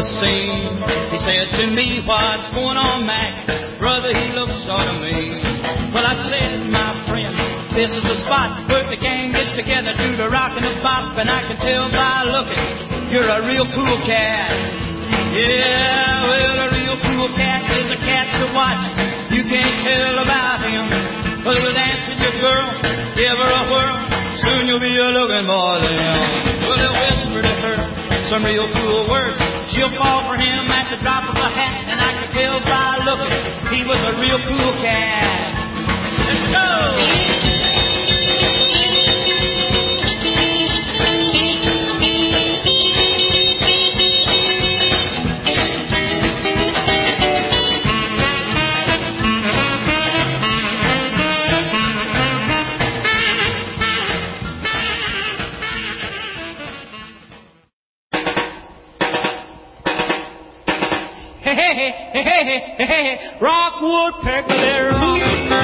scene. He said to me, what's going on, Mac? Brother, he looks sort of mean. Well, I said, my friend, this is the spot where the gang gets together, do the rock and the bop, and I can tell by looking, you're a real cool cat. Yeah, well, a real cool cat is a cat to watch. You can't tell about him, but he'll dance with your girl, give her a whirl, soon you'll be a looking for them. Well, he'll whisper to her some real cool words. She'll fall for him at the drop of a hat, and I can tell by looking, he was a real cool cat. Let's go! Rockwood Pickle Rock.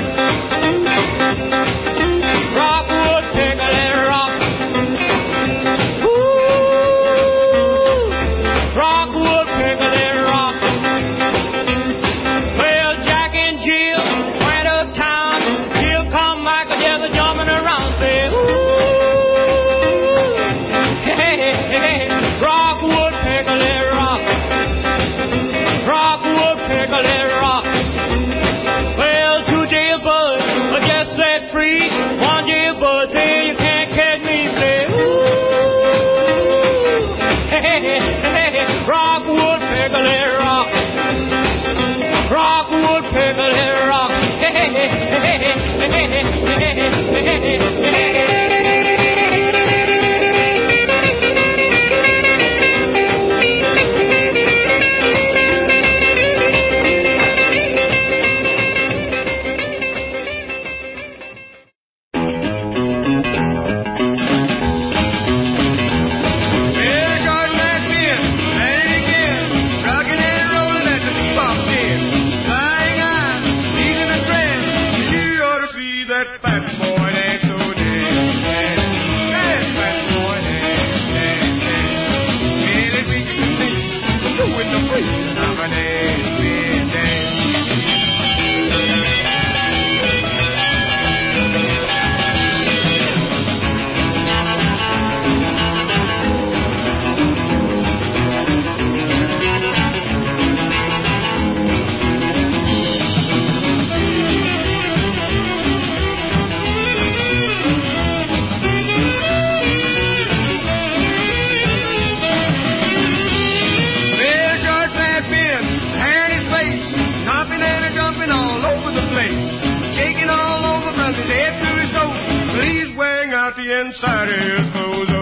Rockwood Pickle Rock. Ooh, Rockwood Pickle Rock. Well, Jack and Jill went uptown. Jill come back together jumping around, say, ooh, Rockwood Pickle Rock. Rockwood Pickle Rock. Well, two jailbirds are just set free. One jailbird say you can't catch me. Say, ooh, Rockwood Pickle Rock. Rockwood Pickle Rock. Inside his clothes.